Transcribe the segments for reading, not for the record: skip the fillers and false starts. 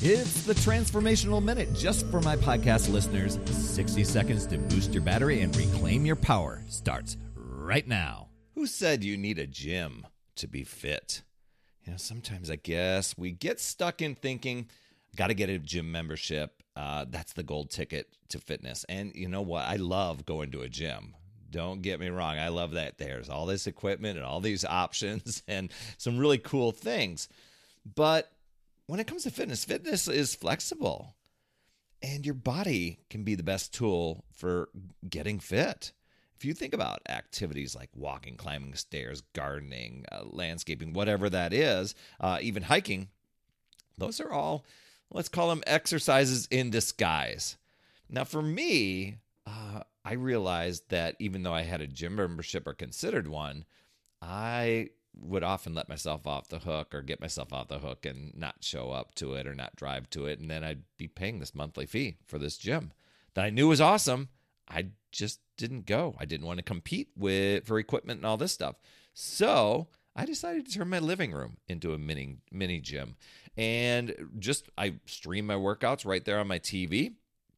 It's the Transformational Minute, just for my podcast listeners. 60 seconds to boost your battery and reclaim your power starts right now. Who said you need a gym to be fit? Sometimes I guess we get stuck in thinking, got to get a gym membership. That's the gold ticket to fitness. And you know what? I love going to a gym. Don't get me wrong. I love that there's all this equipment and all these options and some really cool things. But when it comes to fitness, fitness is flexible. And your body can be the best tool for getting fit. If you think about activities like walking, climbing stairs, gardening, landscaping, whatever that is, even hiking, those are all, let's call them exercises in disguise. Now, for me, I realized that even though I had a gym membership or considered one, I would often let myself off the hook or get myself off the hook and not show up to it or not drive to it. And then I'd be paying this monthly fee for this gym that I knew was awesome. I just didn't go. I didn't want to compete for equipment and all this stuff. So I decided to turn my living room into a mini gym. And I stream my workouts right there on my TV.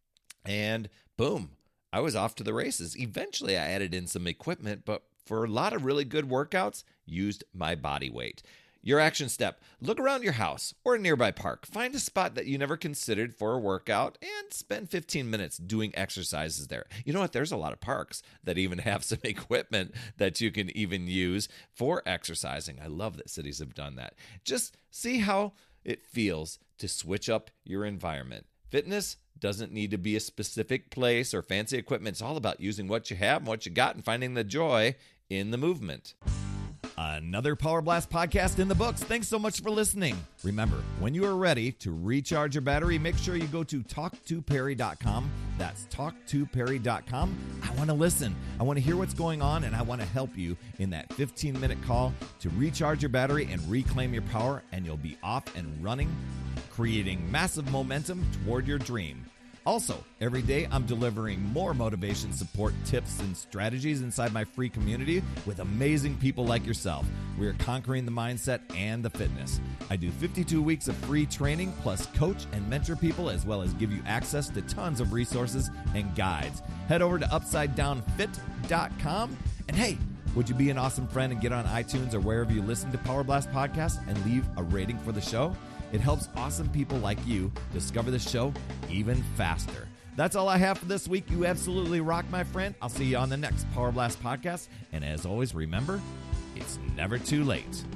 And boom, I was off to the races. Eventually, I added in some equipment, but for a lot of really good workouts, used my body weight. Your action step: look around your house or a nearby park. Find a spot that you never considered for a workout and spend 15 minutes doing exercises there. You know what? There's a lot of parks that even have some equipment that you can even use for exercising. I love that cities have done that. Just see how it feels to switch up your environment. Fitness doesn't need to be a specific place or fancy equipment. It's all about using what you have and what you got and finding the joy in the movement. Another Power Blast podcast in the books. Thanks so much for listening. Remember, when you are ready to recharge your battery, make sure you go to talktoperry.com. That's talktoperry.com. I want to listen. I want to hear what's going on, and I want to help you in that 15-minute call to recharge your battery and reclaim your power, and you'll be off and running, creating massive momentum toward your dream. Also, every day I'm delivering more motivation, support, tips, and strategies inside my free community with amazing people like yourself. We are conquering the mindset and the fitness. I do 52 weeks of free training, plus coach and mentor people, as well as give you access to tons of resources and guides. Head over to UpsideDownFit.com. And hey, would you be an awesome friend and get on iTunes or wherever you listen to Power Blast podcasts and leave a rating for the show? It helps awesome people like you discover the show even faster. That's all I have for this week. You absolutely rock, my friend. I'll see you on the next Power Blast podcast. And as always, remember, it's never too late